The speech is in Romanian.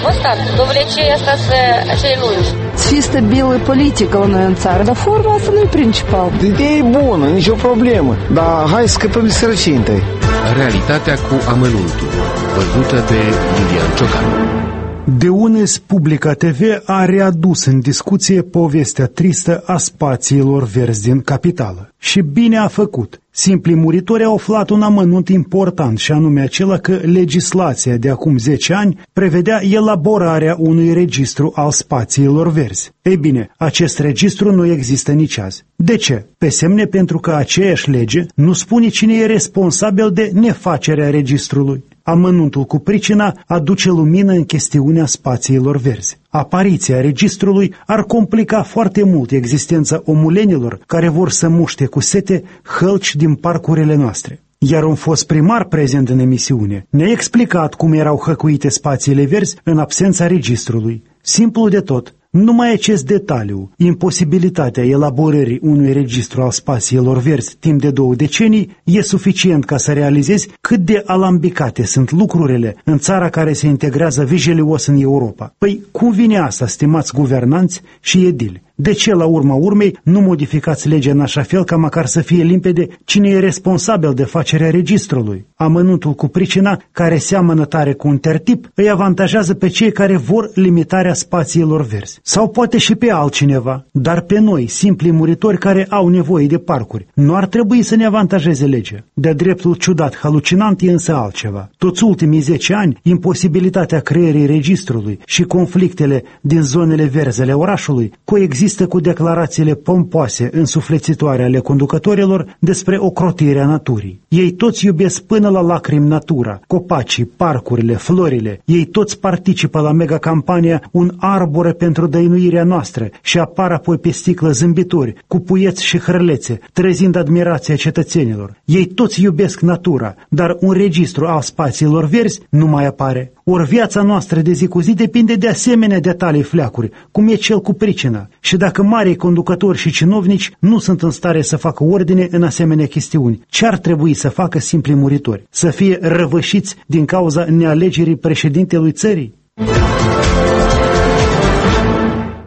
constat. Dovlecei asta să acele lungi. Să fie stabilă politică la noi în țară, dar forma asta nu e principal. Ideea e bună, nicio problemă, dar hai să scăpăm de sărăcie întâi. Realitatea cu amănuntul, văzută de Lilian Ciocanu. De UNES Publica TV a readus în discuție povestea tristă a spațiilor verzi din capitală. Și bine a făcut. Simplii muritori au aflat un amănunt important, și anume acela că legislația de acum 10 ani prevedea elaborarea unui registru al spațiilor verzi. Ei bine, acest registru nu există nici azi. De ce? Pe semne pentru că aceeași lege nu spune cine e responsabil de nefacerea registrului. Amănuntul cu pricina aduce lumină în chestiunea spațiilor verzi. Apariția registrului ar complica foarte mult existența omulenilor care vor să muște cu sete hălci din parcurile noastre. Iar un fost primar prezent în emisiune ne-a explicat cum erau hăcuite spațiile verzi în absența registrului. Simplu de tot. Numai acest detaliu, imposibilitatea elaborării unui registru al spațiilor verzi timp de 2 decenii, e suficient ca să realizezi cât de alambicate sunt lucrurile în țara care se integrează vijelios în Europa. Păi cum vine asta, stimați guvernanți și edili? De ce, la urma urmei, nu modificați legea în așa fel ca măcar să fie limpede cine e responsabil de facerea registrului? Amănuntul cu pricina, care seamănă tare cu un tertip, îi avantajează pe cei care vor limitarea spațiilor verzi. Sau poate și pe altcineva, dar pe noi, simpli muritori care au nevoie de parcuri, nu ar trebui să ne avantajeze legea. De-a dreptul ciudat, halucinant e însă altceva. Toți ultimii 10 ani, imposibilitatea creării registrului și conflictele din zonele verzi ale orașului coexistă cu declarațiile pompoase, însuflețitoare ale conducătorilor despre ocrotirea naturii. Ei toți iubesc până la lacrimi natura, copacii, parcurile, florile. Ei toți participă la megacampania Un arbore pentru dăinuirea noastră și apar apoi pe sticlă zâmbitori, cu puieți și hărlețe, trezind admirația cetățenilor. Ei toți iubesc natura, dar un registru al spațiilor verzi nu mai apare. Ori viața noastră de zi cu zi depinde de asemenea detalii fleacuri, cum e cel cu pricina. Și dacă marii conducători și cinovnici nu sunt în stare să facă ordine în asemenea chestiuni, ce ar trebui să facă simpli muritori? Să fie răvășiți din cauza nealegerii președintelui țării?